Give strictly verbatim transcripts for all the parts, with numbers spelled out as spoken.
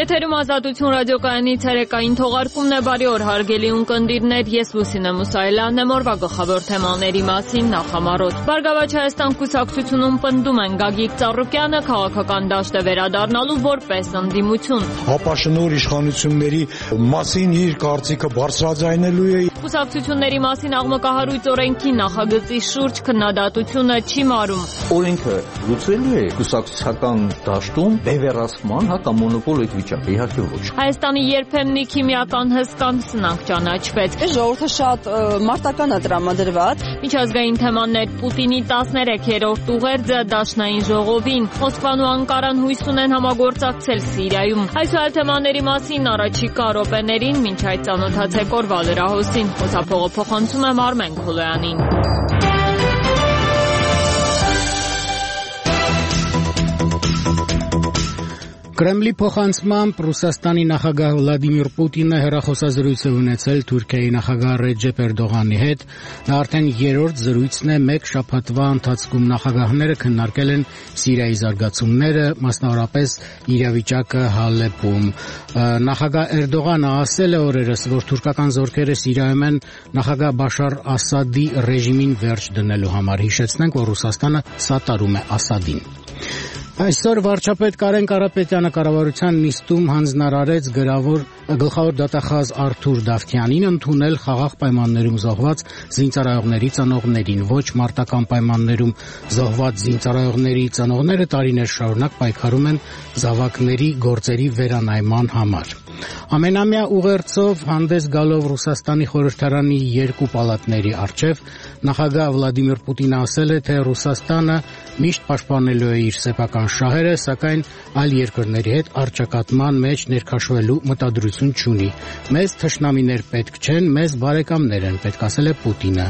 Եթերում Ազատություն ռադիոկայանի ցերեկային թողարկումն է, բարի օր հարգելի ունկնդիրներ, ես Լուսինե Մուսայելյանն եմ, օրվա գլխավոր թեմաների մասին նախամարոտ։ Բարգավաճ Հայաստան կուսակցությունում պնդում են Գագիկ Ծառուկյանը քաղաքական դաշտ է վերադառնալու որպես ընդդիմություն։ Ապաշնոր իշխանությունների մասին իր կարծիքը բարձրաձայնելու է։ Կուսակցությունների մասին աղմկահարույց օրենքի նախագծի շուրջ քննադատությունը չի մարում։ Օրենքը լուծելու է կուսակցական դաշտում բևեռացման հակամոնոպոլ վիճակը, իհարկե ոչ։ Հայաստանի երբեմնի քիմիական հսկան սնանկ ճանաչվեց։ Ժողովուրդը շատ մարտական է տրամադրված։ Միջազգային թեմաներ Պուտինի տասներեքերորդ ուղերձը Դաշնային ժողովին։ Մոսկվան ու Անկարան հույս ունեն համագործակցել Սիրիայում։ Այս ու այլ թեմաների մասին առաջիկա րոպեներին մինչ այդ ծանոթացեք օրվա լրահոսին։ Խոսափողը փոխանցում եմ Արմեն Քոլոյանին։ Կրեմլի փոխանցմամբ Ռուսաստանի նախագահ Վլադիմիր Պուտինը հեռախոսազրույց է ունեցել Թուրքիայի նախագահ Ռեջեփ Էրդողանի հետ։ Դա արդեն երրորդ զրույցն է մեկ շաբաթվա ընթացքում նախագահները քննարկել են Սիրիայի զարգացումները, մասնավորապես իրավիճակը Հալեպում։ Նախագահ Էրդողանը ասել է օրերս, որ թուրքական զորքերը Սիրիայում են նախագահ Բաշար Ասադի ռեժիմին վերջ դնելու համար։ Հիշեցնենք, որ Ռուսաստանը սատարում է Ասադին։ Այսօր վարչապետ Կարեն Կարապետյանը կառավարության նիստում հանձնարարեց գրավոր գլխավոր դատախազ Արթուր Դավթյանին ընդունել խաղաղ պայմաններում զոհված զինծառայողների ծնողներին։ Ոչ մարտական պայմաններում զոհված զինծառայողների ծնողները տարիներ շարունակ պայքարում են զավակների գործերի վերանայման համար։ Ամենամյա ուղերձով հանդես գալով Ռուսաստանի խորհրդարանի երկու պալատների առջև նախագահ Վլադիմիր Պուտինը ասել է, թե Ռուսաստանը միշտ պաշտպանելու է իր սեփական շահերը, սակայն այլ երկրների հետ առճակատման մեջ ներքաշվելու մտադրություն չունի։ Մեզ թշնամիներ պետք չեն, մեզ բարեկամներ են պետք, ասել է Պուտինը։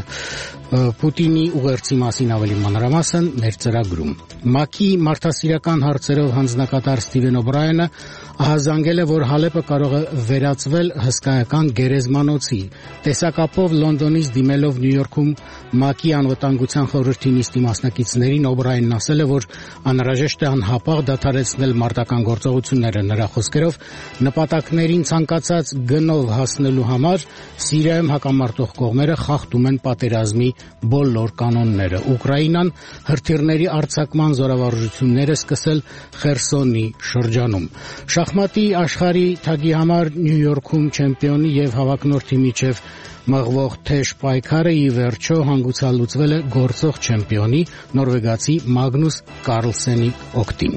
Պուտինի ուղերձի մասին ավելի մանրամասն մեր ծրագրում։ ՄԱԿ-ի մարդասիրական հարցերով հանձնակատար Սթիվեն Օբրայենը ահազանգել է, որ Հալեպը կարող է վերածվել հսկայական գերեզմանոցի։ Տեսակապով Լոնդոնից դիմելով Նյու Յորքում ՄԱԿ-ի անվտանգության խորհրդի նիստի մասնակիցներին Օբրայենն ասել է, որ անհրաժեշտ է անհապաղ դադարեցնել մարտական գործողությունները։ Նրա խոսքերով նպատակներին ցանկացած գնով հասնելու համար Սիրիայում հակամարտող կողմերը խախտում են պատերազմի բոլոր կանոնները։ Ուկրաինան հրթիռների արձակման զորավարժությունները սկսել Խերսոնի շրջանում։ Շախմատի աշխարհի թագի համար Նյու Յորքում չեմպիոնի եւ հավակնորդի միջև մղվող թեժ պայքարը ի վերջո հանգուցալուծվել է գործող չեմպիոնի նորվեգացի Մագնուս Կարլսենի օգտին։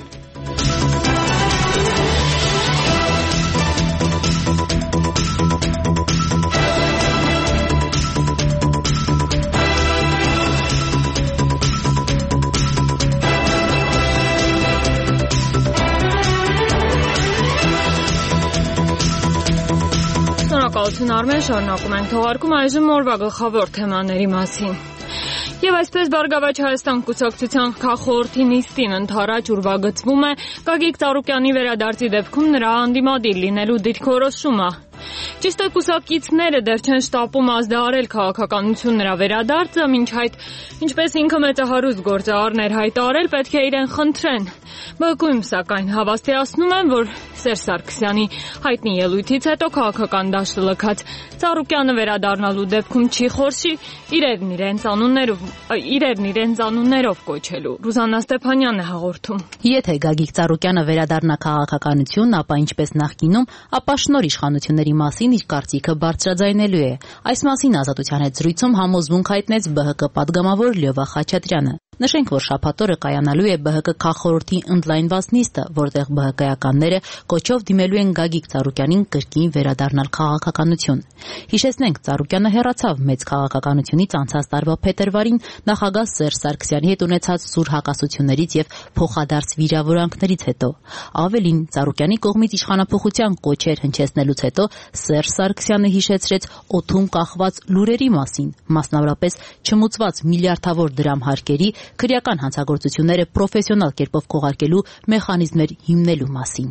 Շնորհակալություն Արմեն, շարունակում ենք թողարկումը այժմ օրվա գլխավոր թեմաների մասին։ Եվ այսպես Բարգավաճ Հայաստան կուսակցության քաղխորհրդի նիստին ընդառաջ ուրվագծվում է Գագիկ Ծառուկյանի վերադարձի դեպքում նրա անդիմադիր լինելու դիրքորոշումը։ Ճիշտ է, կուսակիցները դեռ չեն շտապում ազդարարել քաղաքականություն նրա վերադարձը, մինչ այդ ինչպես ինքը մեծահարուստ գործարարներ հայտարարել, պետք է իրեն խնդրեն։ ԲՀԿ-ում սակայն հավաստիացնում են, որ Սերժ Սարգսյանի հայտնի ելույթից հետո քաղաքական դաշտը լքած Ծառուկյանը վերադառնալու դեպքում չի խորշի իրերն իրենց անուններով իրերն իրենց անուններով կոչելու։ Ռուզաննա Ստեփանյանն է հաղորդում։ Եթե Գագիկ Ծառուկյանը վերադառնա քաղաքականություն, ապա ինչպես նախկինում, ապա շնոր իշխանությունների մասին իր կարծիքը բարձրաձայնելու է։ Այս մասին Ազատության հետ զրույցում համոզմունք հայտնեց ԲՀԿ պատգամավոր Լյովա Խաչատրյանը։ Նշենք, որ շաբաթ օրը կայանալու է ԲՀԿ քաղխորհրդի ընդլայնված նիստը, որտեղ ԲՀԿ-ականները կոչով դիմելու են Գագիկ Ծառուկյանին կրկին վերադառնալ քաղաքականություն։ Հիշեցնենք, Ծառուկյանը հեռացավ մեծ քաղաքականությունից անցած տարվա փետրվարին նախագահ Սերժ Սարգսյանի հետ ունեցած սուր հակասություններից եւ փոխադարձ վիրավորանքներից հետո։ Ավելին, Ծառուկյանի կողմից իշխանափոխության կոչեր հնչեցնելուց հետո Սերժ Սարգսյանը հիշեցրեց օդում կախված լուրերի մասին, մասնավորապես չմուծված միլիարդավոր դրամ հարկերի քրեական հանցագործությունները պրոֆեսիոնալ կերպով քողարկելու մեխանիզմներ հիմնելու մասին։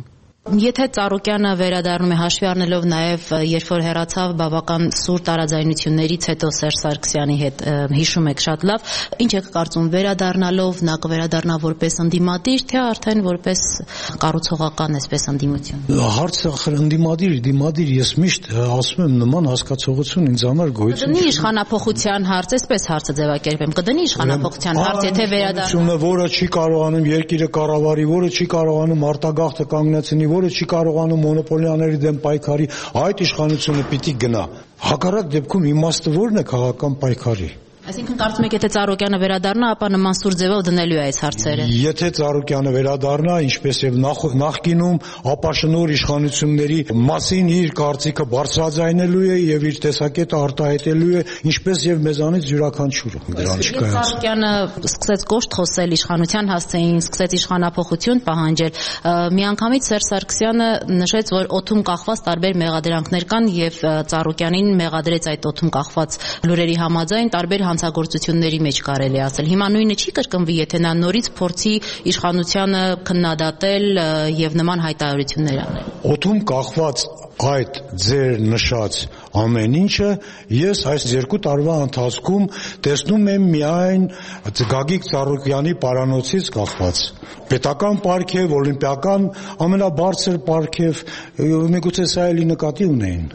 Եթե Ծառուկյանը վերադառնում է հաշվի առնելով նաև երբ որ հեռացավ բավական սուր տարաձայնություններից հետո Սերժ Սարգսյանի հետ հիշում եք շատ լավ, ինչ եք կարծում վերադառնալով նա կվերադառնա որպես ընդդիմադիր, թե արդեն որպես կառուցողական այսպես ընդդիմություն։ Հարցը ընդդիմադիր, դիմադիր, ես միշտ ասում եմ նման հասկացողություն ինձ համար գոյություն կդնի իշխանափոխության հարց, այսպես հարցը ձևակերպեմ, կդնի իշխանափոխության հարց, եթե վերադառնա, որը չի կարողանում երկիրը կառավարի, որը չի կարողանում արտագաղթը կանգնեցնի, որը չի կարողանում մոնոպոլիաների դեմ պայքարի, այդ իշխանությունը պիտի գնա։ Հակառակ դեպքում իմաստը ո՞րն է քաղաքական պայքարի։ Այսինքն կարծում եք եթե Ծառուկյանը վերադառնա, ապա նման սուր ձևով դնելու է այս հարցերը։ Եթե Ծառուկյանը վերադառնա, ինչպես եւ նախկինում, ապա շնորհ իշխանությունների մասին իր կարծիքը բարձրաձայնելու է եւ իր տեսակետը արտահայտելու է, ինչպես եւ մեզանից յուրաքանչյուրը։ Դրանից չկայացնում։ Ծառուկյանը սկսեց կոշտ խոսել իշխանության հասցեին, սկսեց իշխանափոխություն պահանջել։ Միանգամից Սերժ Սարգսյանը նշեց, որ օդում կախված տարբեր մեղադրանքներ կան եւ Ծառուկյանին մեղադրեց այդ օդում կախված լուրերի համաձայն տարբեր հանցագործությունների մեջ կարելի ասել։ Հիմա նույնը չի կրկնվի, եթե նա նորից փորձի իշխանությանը քննադատել եւ նման հայտարարություններ անել։ Օդում կախված այդ ձեր նշած ամեն ինչը ես այս երկու տարվա ընթացքում տեսնում եմ միայն Գագիկ Ծառուկյանի պարանոցից կախված։ Պետական պարգև, օլիմպիական ամենաբարձր պարգև, միգուցե սա էլի նկատի ունեին։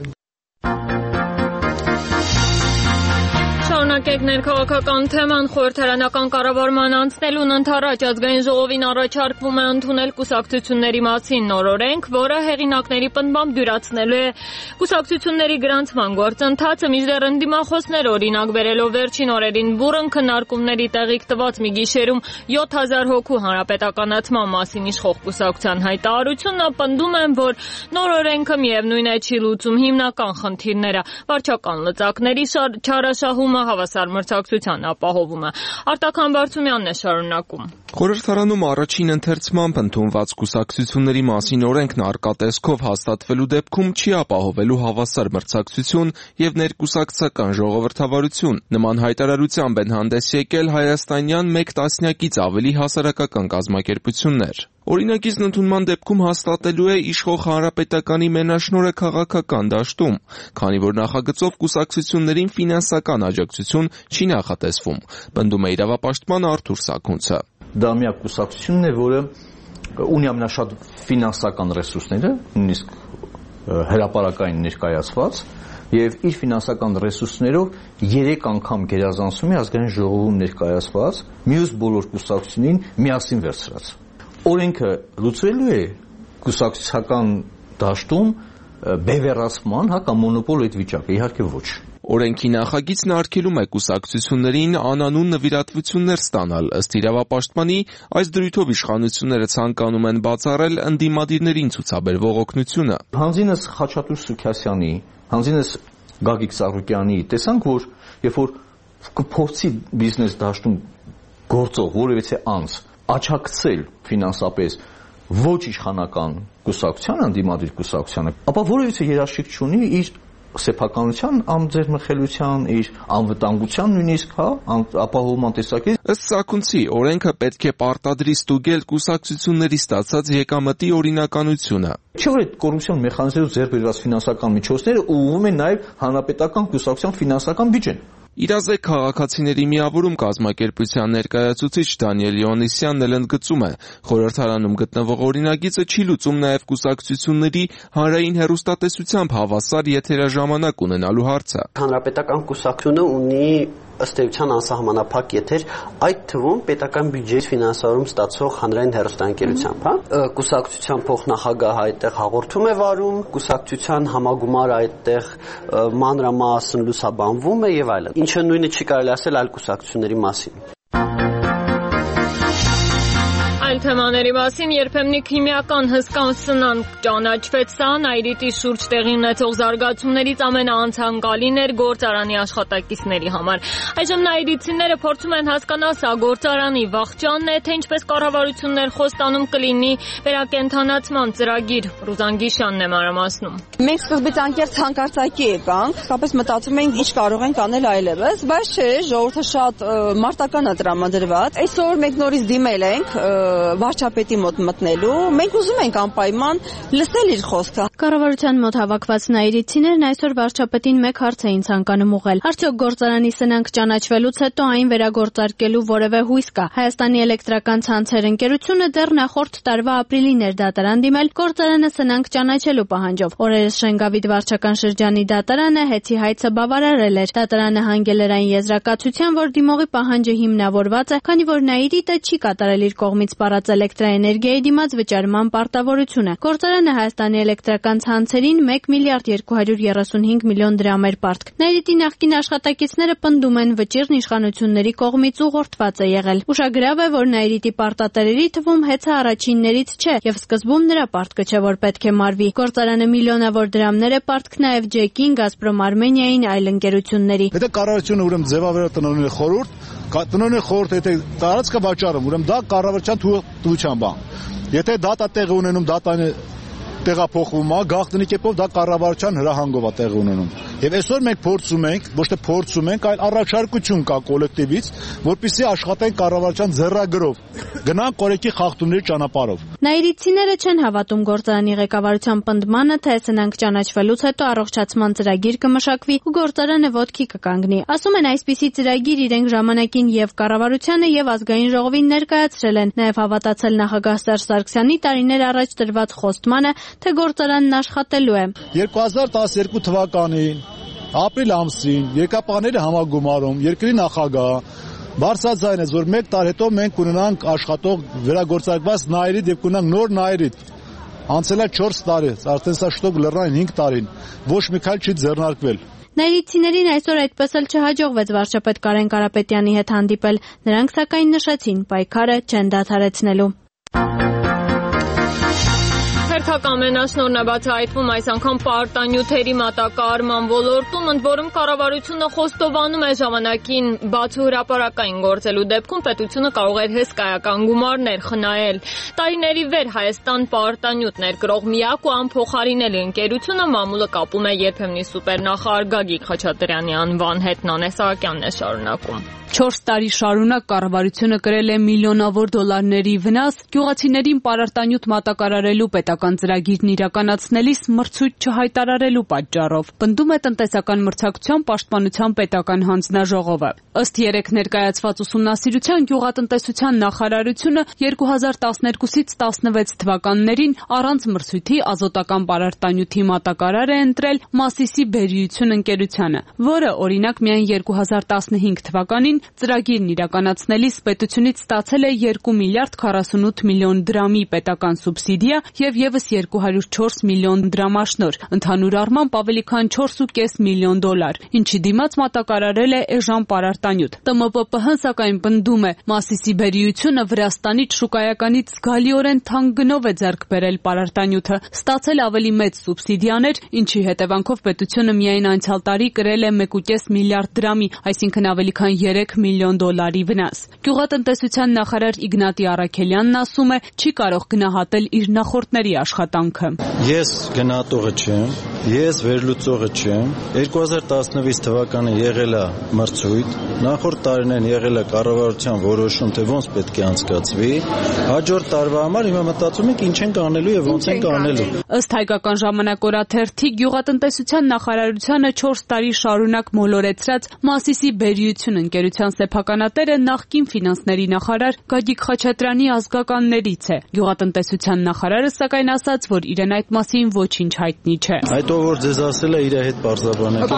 Շարունակեք ներքաղաքական թեման խորհրդարանական կառավարման անցնելուն ընդառաջ ազգային ժողովին առաջարկվում է ընդունել կուսակցությունների մասին նոր օրենք, որը հեղինակների պնդմամբ դյուրացնելու է կուսակցությունների գրանցման գործընթացը, մինչդեռ ընդդիմախոսներ օրինակ բերելով վերջին օրերին բուռն քննարկումների տեղիք տված մի գիշերում յոթ հազար հոգու հանրապետականացման մասին իշխող կուսակցության հայտարարությունն պնդում են, որ նոր օրենքը միևնույն է չի լուծում հիմնական խնդիրները, վարչական լծակների չարաշահումը, հավասար մրցակցության ապահովումը։ Արտակ Համբարձումյանն է շարունակում։ Խորհրդարանում առաջին ընթերցմամբ ընդունված կուսակցությունների մասին օրենքն արկատեսքով հաստատվելու դեպքում չի ապահովելու հավասար մրցակցություն եւ ներկուսակցական ժողովրդավարություն։ Նման հայտարարությամբ են հանդես եկել հայաստանյան մեկ տասնյակից ավելի հասարակական կազմակերպություններ։ Օրինակիցն ընդունման դեպքում հաստատելու է իշխող հանրապետականի մենաշնորհը քաղաքական դաշտում, քանի որ նախագծով կուսակցություններին ֆինանսական աջակցություն չի նախատեսվում, պնդում է իրավապաշտպան Արթուր Սաքունցը։ Դա միակ կուսակցությունն է, որը ունի ամենաշատ ֆինանսական ռեսուրսները, նույնիսկ հրապարակային ներկայացված, եւ իր ֆինանսական ռեսուրսներով երեք անգամ գերազանցում է ազգային ժողովում ներկայացված մյուս բոլոր կուսակցություններին միասին վերցրած։ Օրենքը լուծվելու է կուսակցական դաշտում բևեռացման, հա, կամ մոնոպոլ այդ վիճակը, իհարկե ոչ։ Օրենքի նախագիծն արգելում է կուսակցություններին անանուն նվիրատվություններ ստանալ, ըստ իրավապաշտպանի, այս դրույթով իշխանությունները ցանկանում են բացառել ընդդիմադիրներին ցուցաբերվող օգնությունը։ Հանձինս Խաչատուր Սուքասյանի, հանձինս Գագիկ Ծառուկյանի տեսանք, որ երբ որ կփորձի բիզնես դաշտում գործող որևիցե անձ աչակցել ֆինանսապես ոչ իշխանական կուսակցությանը, ընդդիմադիր կուսակցությանը, ապա որևիցե երաշխիք չունի իր սեփականության ամձերմխելության, իր անվտանգության նույնիսկ, հա, ապահովման տեսակետից։ Ըստ Սաքունցի, օրենքը պետք է պարտադրի ստուգել կուսակցությունների ստացած եկամտի օրինականությունը։ Չէ՞ որ այդ կոռուպցիոն մեխանիզմներով ձեռք բերված ֆինանսական միջոցները ուղղվում են նաև հանրապետական կուսակցության ֆինանսական բյուջեն։ Իրազեկ քաղաքացիների միավորում կազմակերպության ներկայացուցիչ Դանիել Իոնիսյանն էլ ընդգծում է, խորհրդարանում գտնվող օրինագիծը չի լուծում նաև կուսակցությունների հանրային հեռուստատեսությամբ հավասար եթերաժամանակ ունենալու հարցը։ Հանրապետական կուսակցությունը ունի ըստ էության անսահմանափակ եթեր, այդ թվում պետական բյուջեից ֆինանսավորում ստացող հանրային հեռուստաընկերությամբ, հա։ Կուսակցության փոխնախագահը այդտեղ հաղորդում է վարում, կուսակցության համագումարը այդտեղ մանրամասն լուսաբանվում է եւ այլն։ Ինչը նույնը չի կարելի ասել այլ կուսակցությունների մասին։ Այլ թեմաների մասին երբեմնի քիմիական հսկան սնանկ ճանաչվեց սա Նայրիտի շուրջ տեղի ունեցող զարգացումներից ամենաանցանկալին էր գործարանի աշխատակիցների համար։ Այժմ նայրիցիները փորձում են հասկանալ սա գործարանի վախճանն է, թե ինչպես կառավարություններ խոստանում կլինի վերակենդանացման ծրագիր։ Ռուզան Գիշյանն է մանրամասնում։ Մենք սկզբից անկեղծ հանկարծակի եկանք, հապես մտածում էինք ինչ կարող ենք անել այլևս, բայց չէ, ժողովուրդը շատ մարտական է տրամադրված։ Այսօր մենք նորից դիմել ենք վարչապետի մոտ մտնելու։ Մենք ուզում ենք անպայման լսել իր խոսքը։ Կառավարության մոտ հավաքված նայիրիցիներն այսօր վարչապետին մեկ հարց էին ցանկանում ուղղել։ Արդյոք գործարանի սնանկ ճանաչվելուց հետո այն վերագործարկելու որևէ հույս կա։ Հայաստանի էլեկտրական ցանցեր ընկերությունը դեռ նախորդ տարվա ապրիլին էր դատարան դիմել գործարանը սնանկ ճանաչելու պահանջով։ Օրերս Շենգավիթ վարչական շրջանի դատարանը հեծի հայցը բավարարել էր։ Դատարանը հանգել էր այն եզրակացության, որ դիմողի պահանջը հիմնավորված է, քանի որ նայիրիտը չի կատարել իր կողմից պարած էլեկտրաէներգիայի դիմաց վճարման պարտավորությունը։ Գործարանը Հայաստանի էլեկտրական ցանցերին մեկ միլիարդ երկու հարյուր երեսունհինգ միլիոն դրամ էր պարտք։ Նայիրիտի նախկին աշխատակիցները պնդում են վճիրն իշխանությունների կողմից ուղղորդված է եղել։ Ուշագրավ է, որ Նայիրիտի պարտատերերի թվում հեծը առաջիններից չէ եւ սկզբում նրա պարտքը չէ, որ պետք է մարվի։ Գործարանը միլիոնավոր դրամներ է պարտք նաեւ ջեկին, Գազպրոմ Արմենիային, այլ ընկերությունների։ Եթե կառավարությունը ուրեմն ձևավորել տնօրենի խորհուրդ, տնօրենի խորհուրդը եթե տարածքը վաճառում, ուրեմն դա կառավարության թույլտվության բան։ Եթե դատա տեղի ունենում, դատան տեղափոխվում է, գաղտնի կերպով դա կառավարության հրահանգով է տեղի ունենում։ Եվ այսօր մենք փորձում ենք, ոչ թե փորձում ենք, այլ առաջարկություն կա կոլեկտիվից, որպեսզի աշխատենք կառավարության ձեռագրով, գնանք կորեկի խախտումների ճանապարհով։ Նայիրիցիները չեն հավատում գործարանի ղեկավարության պնդմանը, թե սնանկ ճանաչվելուց հետո առողջացման ծրագիր կմշակվի ու գործարանը ոտքի կկանգնի։ Ասում են, այսպիսի ծրագիր իրենք ժամանակին եւ կառավարությանը եւ ազգային ժողովին ներկայացրել են, նաեւ հավատացել նախագահ Սերժ Սարգսյանի տարիներ առաջ տրված խոստմանը, թե գործարանն աշխատելու է։ երկու հազար տասներկու թվականին ապրիլ ամսին երկրապահների համագումարում երկրի նախագահ բարձրաձայնեց, որ մեկ տարի հետո մենք կունենանք աշխատող վերագործարկված նայիրիտ եւ կունենանք նոր նայիրիտ։ Անցել է չորս տարի, արդեն սա շտոկ լեռնային հինգ տարին, ոչ մի քայլ չի ձեռնարկվել։ Նայիրիցիներին այսօր այդպես էլ չհաջողվեց վարչապետ Կարեն Կարապետյանի հետ հանդիպել։ Նրանք սակայն նշեցին, պայքարը չեն դադարեցնելու։ Հերթակ ամենաշնորհն է բացահայտվում այս անգամ պարտանյութերի մատակարարման ոլորտում, ընդ որում կառավարությունը խոստովանում է ժամանակին բաց ու հրապարակային գործելու դեպքում պետությունը կարող էր հսկայական գումարներ խնայել։ Տարիների վեր Հայաստան պարտանյութ ներկրող միակ ու անփոխարինելի ընկերությունը մամուլը կապում է երբեմնի սուպերնախարար Գագիկ Խաչատրյանի անվան հետ։ Նանե Սահակյանն է շարունակում։ Չորս տարի շարունակ կառավարությունը կրել է միլիոնավոր դոլարների վնաս գյուղացիներին պարարտանյութ մատակարարելու պետական ծրագիրն իրականացնելիս մրցույթ չհայտարարելու պատճառով, պնդում է տնտեսական մրցակցության պաշտպանության պետական հանձնաժողովը։ Ըստ երեք ներկայացված ուսումնասիրության գյուղատնտեսության նախարարությունը երկու հազար տասներկուսից տասնվեց թվականներին առանց մրցույթի ազոտական պարարտանյութի մատակարար է ընտրել Մասիսի Բերիություն ընկերությանը, որը օրինակ միայն երկու հազար տասնհինգ թվականին ծրագիրն իրականացնելիս պետությունից ստացել է երկու միլիարդ քառասունութ միլիոն դրամի պետական սուբսիդիա եւ եւս երկու հարյուր չորս միլիոն դրամաշնոր, ընդհանուր առմամբ ավելի քան չորս ու կես միլիոն դոլար, ինչի դիմաց մատակարարել է էժան պարարտանյութ։ Տ M P P H-ն սակայն պնդում է, Մասիսի Բերիությունը Վրաստանից շուկայականից զգալիորեն թանկ գնով է ձեռք բերել պարարտանյութը, ստացել ավելի մեծ սուբսիդիաներ, ինչի հետևանքով պետությունը միայն անցյալ տարի կրել է մեկ ու կես միլիարդ դրամի, այսինքն ավելի քան երեք միլիոն դոլարի վնաս։ Գյուղատնտեսության նախարար Իգնատի Առաքելյանն ասում է, չի կարող գնահատել իր նախորդների աշխատանքը։ Ես գնահատողը չեմ, ես վերլուծողը չեմ։ երկու հազար տասնվեց թվականը եղել է մրցույթ, նախորդ տարիներին եղել է կառավարության որոշում, թե ոնց պետք է անցկացվի։ Հաջորդ տարվա համար հիմա մտածում ենք ինչ ենք անելու եւ ոնց ենք անելու։ Ըստ Հայկական ժամանակ օրաթերթի գյուղատնտեսության նախարարությանը չորս տարի շարունակ մոլորեցրած Մասիսի Բերիություն ընկերության սեփականատերը նախկին ֆինանսների նախարար Գագիկ Խաչատրյանի ազգականներից է։ Գյուղատնտեսության նախարարը սակայն ասաց, որ իրեն այդ մասին ոչինչ հայտնի չէ։ Այդ ով որ ձեզ ասել է իր հետ բարձրաբանեք։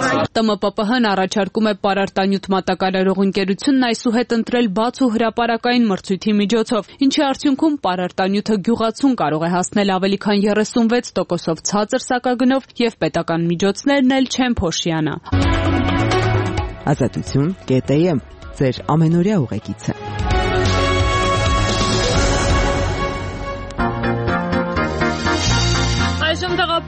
Տ M P P H-ն առաջարկում է պարարտանյութ մատակարարող ընկերությունն այսուհետ ընտրել բաց ու հրապարակային մրցույթի միջոցով, ինչի արդյունքում պարարտանյութը գյուղացուն կարող է հասնել ավելի քան երեսունվեց տոկոսով ցածր սակագնով եւ պետական միջոցներն էլ չեն փոշիանա։ Ազատություն կետ է եմ ձեր ամենօրյա ուղեկիցը։ Այժմ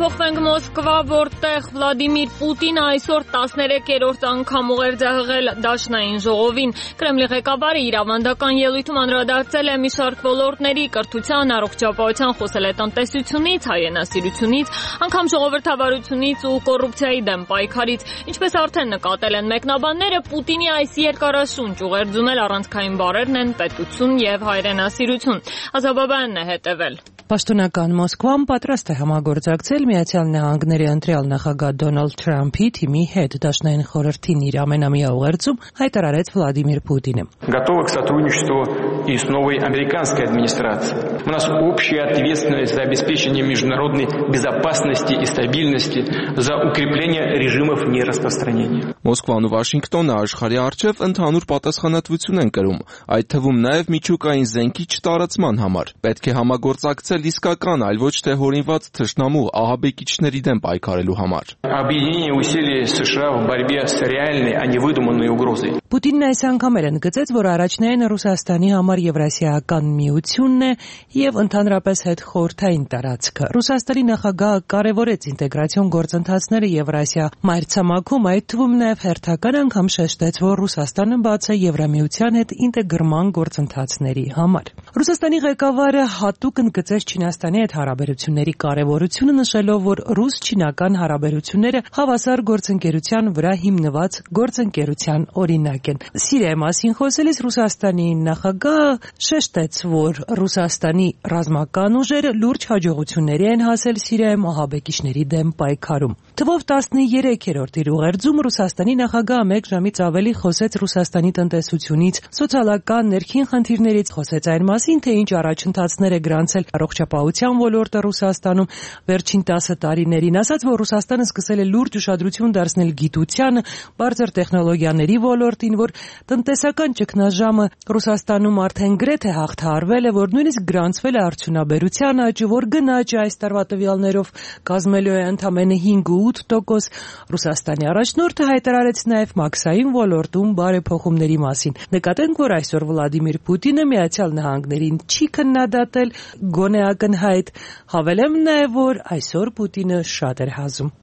տեղափոխվենք Մոսկվա, որտեղ Վլադիմիր Պուտինը այսօր տասներեքերորդ անգամ ուղեր ձեղել դաշնային ժողովին։ Կրեմլի ղեկավարը իր ավանդական ելույթում անդրադարձել է մի շարք ոլորտների՝ կրթության, առողջապահության, խոսել է տնտեսությունից, հայրենասիրությունից, անգամ ժողովրդավարությունից ու կոռուպցիայի դեմ պայքարից։ Ինչպես արդեն նկատել են մեկնաբանները, Պուտինի այս երկարաշունչ ուղերձում էլ առանցքային բառերն են պետություն եւ հայրենասիրություն։ Ազաբաբյանն է հետևել։ Պաշտոնական Մոսկվան պատրաստ է համագործակցել Միացյալ Նահանգների ընտրյալ նախագահ Դոնալդ Թրամփի թիմի հետ, Դաշնային խորհրդին իր ամենամյա ուղերձում հայտարարեց Վլադիմիր Պուտինը։ Готовы к сотрудничеству и с новой американской администрацией. У нас общая ответственность за обеспечение международной безопасности и стабильности, за укрепление режимов нераспространения. Մոսկվան ու Վաշինգտոնը աշխարհի առջև ընդհանուր պատասխանատվություն են կրում, այդ թվում նաև միջուկային զենքի չտարածման համար։ Պետք է համագործակցել իսկական, այլ ոչ թե հորինված թշնամու ահաբեկիչների դեմ պայքարելու համար։ Объединение усилий США в борьбе с реальной, а не выдуманной угрозой. Պուտինն այս անգամ էր ընդգծեց, որ առաջնային Ռուսաստանի համար Եվրասիական միությունն է եւ ընդհանրապես հետ խորհրդային տարածքը։ Ռուսաստանի նախագահը կարևորեց ինտեգրացիոն գործընթացները Եվրասիա մայրցամաքում, այդ թվում նաև հերթական անգամ շեշտեց, որ Ռուսաստանը բաց է Եվրամիության հետ ինտեգրման գործընթացների համար։ Ռուսաստանի ղեկավարը հատուկ ընդգծեց Չինաստանի հետ հարաբերությունների կարևորությունը, նշելով, որ ռուս-չինական հարաբերությունները հավասար գործընկերության վրա հիմնված գործընկերության օրինակ են։ Սիրիայի մասին խոսելիս Ռուսաստանի նախագահը շեշտեց, որ Ռուսաստանի ռազմական ուժերը լուրջ հաջողությունների են հասել Սիրիայում ահաբեկիչների դեմ պայքարում։ Թվով տասներեքերորդ իր ուղերձում Ռուսաստանի նախագահը մեկ ժամից ավելի խոսեց Ռուսաստանի տնտեսությունից, սոցիալական ներքին խնդիրներից, խոսեց այն մասին, թե ինչ առաջընթացներ է գրանցել առողջապահության ոլորտը Ռուսաստանում վերջին տասը տարիներին, ասաց, որ Ռուսաստանը սկսել է լուրջ ուշադրություն դարձնել գիտությանը, բարձր տեխնոլոգիաների ոլորտին, որ տնտեսական ճգնաժամը Ռուսաստանում արդեն գրեթե հաղթահարվել է, որ նույնիսկ գրանցվել է արդյունաբերության աճը, որ գնաճը այս տարվա տվյալներով կազմելու է ընդամենը հինգ ու ութ տոկոս։ Ռուսաստանի առաջնորդը հայտարարեց նաև մաքսային ոլորտում բարեփոխումների մասին։ Նկատենք, որ այսօր Վլադիմիր Պուտինը Միացյալ Նահանգներին չի քննադատել, գոնե ակնհայտ, հավելեմ նաև, որ այսօր Պուտինը շատ էր հազում։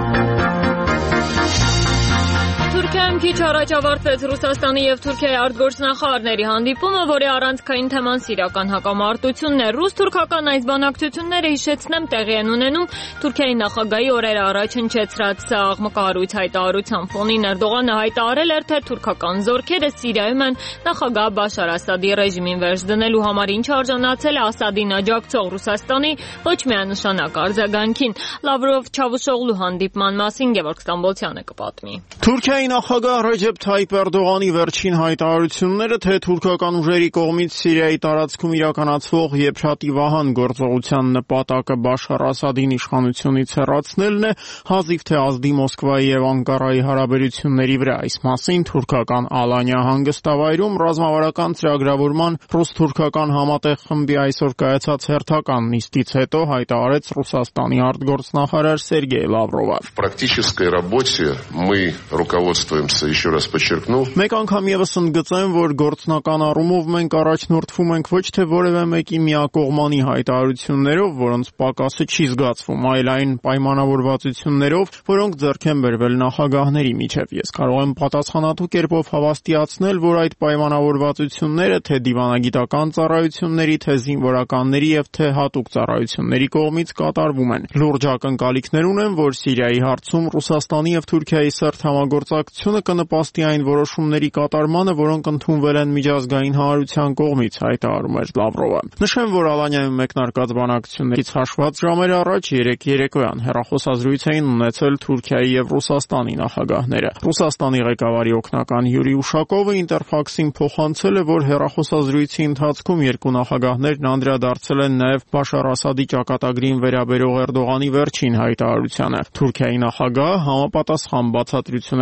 Թուրքիայում քիչ առաջ ավարտվեց Ռուսաստանի եւ Թուրքիայի արտգործնախարարների հանդիպումը, որի առանցքային թեման սիրիական հակամարտությունն է։ Ռուս-թուրքական այս բանակցությունները, հիշեցնեմ, տեղի են ունենում Թուրքիայի նախագահի օրեր առաջ հնչեցրած աղմկահարույց հայտարարության ֆոնին։ Էրդողանը հայտարարել էր, թե թուրքական զորքերը Սիրիայում են նախագահ Բաշար Ասադի ռեժիմին վերջ դնելու համար, ինչը արժանացել է Ասադին աջակցող Ռուսաստանի ոչ միանշանակ արձագանքին։ Լավրով Չավուշօղլու հանդիպման մասին Գևորգ Ստամբոլցյանը կպատմի։ Թուրքիայի նախագահ Ռեջեփ Թայիփ Էրդողանի վերջին հայտարարությունները, թե թուրքական ուժերի կողմից Սիրիայի տարածքում իրականացվող Եփրատի վահան գործողության նպատակը Բաշար Ասադին իշխանությունից հեռացնելն է, հազիվ թե ազդի Մոսկվայի եւ Անկարայի հարաբերությունների վրա։ Այս մասին թուրքական Ալանիա հանգստավայրում ռազմավարական ծրագրավորման ռուս-թուրքական համատեղ խմբի այսօր կայացած հերթական նիստից հետո հայտարարեց Ռուսաստանի արտգործնախարար Սերգեյ Լավրովը։ В практической работе мы руководствуемся, еще раз подчеркну. Մեկ անգամ եւս ընդգծեմ, որ գործնական առումով մենք առաջնորդվում ենք ոչ թե որևէ մեկի միակողմանի հայտարարություններով, որոնց պակասը չի զգացվում, այլ այն պայմանավորվածություններով, որոնք ձեռք են բերվել նախագահների միջև։ Ես կարող եմ պատասխանատու կերպով հավաստիացնել, որ այդ պայմանավորվածությունները թե դիվանագիտական ծառայությունների, թե զինվորականների եւ թե հատուկ ծառայությունների կողմից կատարվում են։ Լուրջ ակնկալիքներ ունեմ, որ Սիրիայի հարցում Ռուսաստանի եւ Թուրքիայի սերտ համագործակցությունը կնպաստի այն որոշումների կատարմանը, որոնք ընդունվել են միջազգային հանրության կողմից, հայտարարում էր Լավրովը։ Նշեմ, որ Ալանիայում մեկնարկած բանակցություններից հաշված ժամեր առաջ երեք երեկոյան հեռախոսազրույց էին ունեցել Թուրքիայի եւ Ռուսաստանի նախագահները։ Ռուսաստանի ղեկավարի օգնական Յուրի Ուշակովը Ինտերֆաքսին փոխանցել է, որ հեռախոսազրույցի ընթացքում երկու նախագահներն անդրադարձել են նաեւ Բաշար Ասադի ճակատագրին վերաբերող Էրդողանի վերջին հայտարարությանը։ Թուրքիայի նախագահը համապատասխան բացատրություն է տվել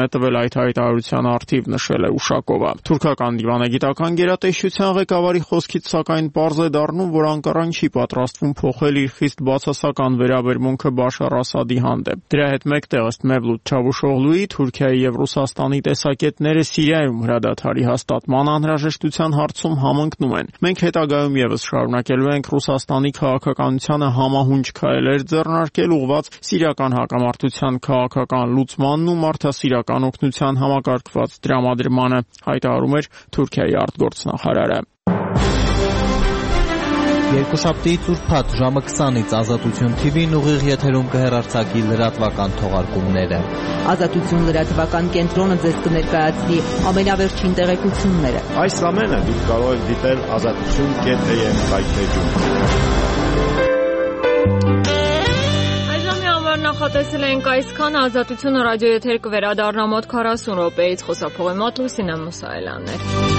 այդ հայտարարության առթիվ նշել է Ուշակովը։ Թուրքական դիվանագիտական գերատեսչության ղեկավարի խոսքից սակայն պարզ է դառնում, որ Անկարան չի պատրաստվում փոխել իր խիստ բացասական վերաբերմունքը Բաշար Ասադի հանդեպ։ Դրա հետ մեկտեղ ըստ Մևլութ Չավուշօղլուի Թուրքիայի եւ Ռուսաստանի տեսակետները Սիրիայում հրադադարի հաստատման անհրաժեշտության հարցում համընկնում են։ Մենք հետագայում եւս շարունակելու ենք Ռուսաստանի քաղաքականությանը համահունչ քայլեր ձեռնարկել ուղղված սիրիական հակամարտության քաղաքական լուծմանն ու մարդասիրական օգնության համակարգված տրամադրմանը, հայտարարում էր Թուրքիայի արտգործնախարարը։ Երկուշաբթի ծուրփաթ ժամը քսանից Ազատություն թի վին ուղիղ եթերում կհեռարձակի լրատվական թողարկումները։ Ազատություն լրատվական կենտրոնը ձեզ կներկայացնի ամենավերջին տեղեկությունները։ Այս ամենը դուք կարող եք դիտել ազատություն կետ էյ էմ սայթում։ Նախատեսել ենք այսքան Ազատությունը ռադիոեթեր կվերադառնա մոտ քառասուն րոպեից, խոսափողի մոտ Լուսինե Մուսայելյանն էր։